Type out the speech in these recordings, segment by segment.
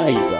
Liza.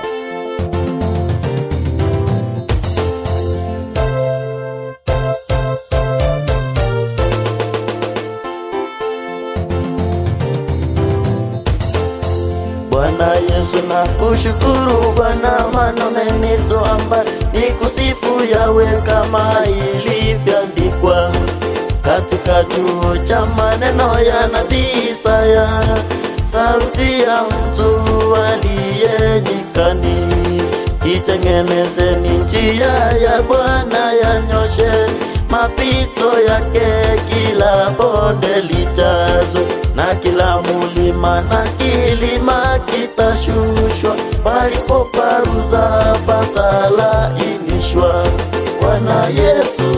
Bwana Yesu nakushukuru Bwana, maana umenitoa mbali, nikusifu Yawe kama ilivyoandikwa katika chuo cha maneno ya nabii Isaya. Sauti ya mtu aliye nyikani, itengenezeni njia ya Bwana, yanyoshe mapito yake. Kila bonde lijazwe na kila mulima na kilima kitashushwa, palipo paruza patalainishwa. Bwana Yesu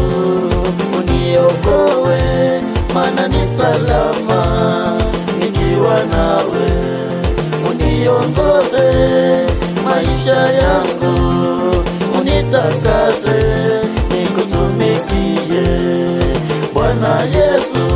uniokoe, maana ni salama nikiwa nawe. Uniongoze maisha yangu, unitakase nikutumikie. Bwana Yesu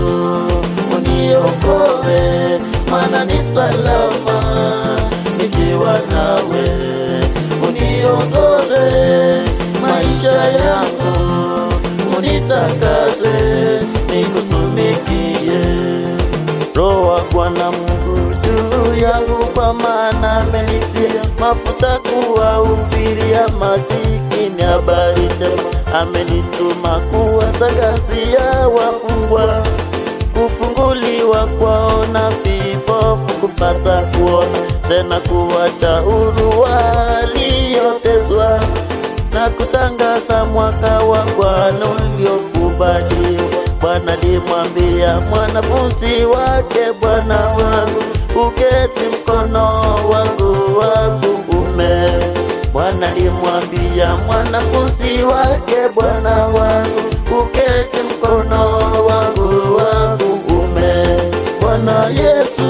uniokoe, maana ni salama nikiwa nawe. Uniongoze maisha yangu, unitakase nikutumikie. Roho wa Bwana Mungu juu yangu, kwa maana amenitia mafuta kuwahubiria masikini habari njema. Amenituma kuwatangazia wafungwa kufunguliwa kwao, na vipofu kupata kuona, tena kuwacha huru walioteswa, na kutangaza mwaka wa Bwana uliokubaliwa. Bwana alimwambia mwanafunzi wake, Bwana wangu uketi mkono wangu wa kuume. Bwana alimwambia mwanafunzi wake, Bwana wangu uketi mkono wangu wa kuume. Bwana Yesu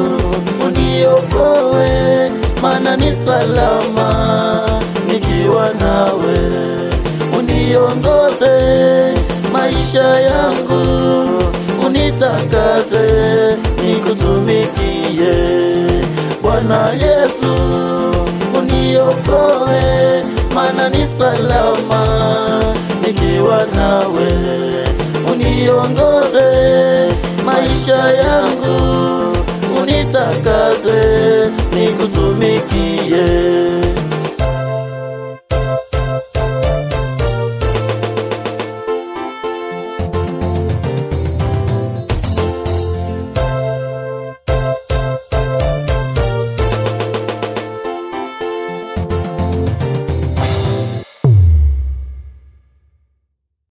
uniokoe, maana ni salama nikiwa nawe. Uniongoze maisha yangu, unitakase nikutumikie. Bwana Yesu uniokoe, maana ni salama nikiwa nawe. Uniongoze maisha yangu, unitakase nikutumikie.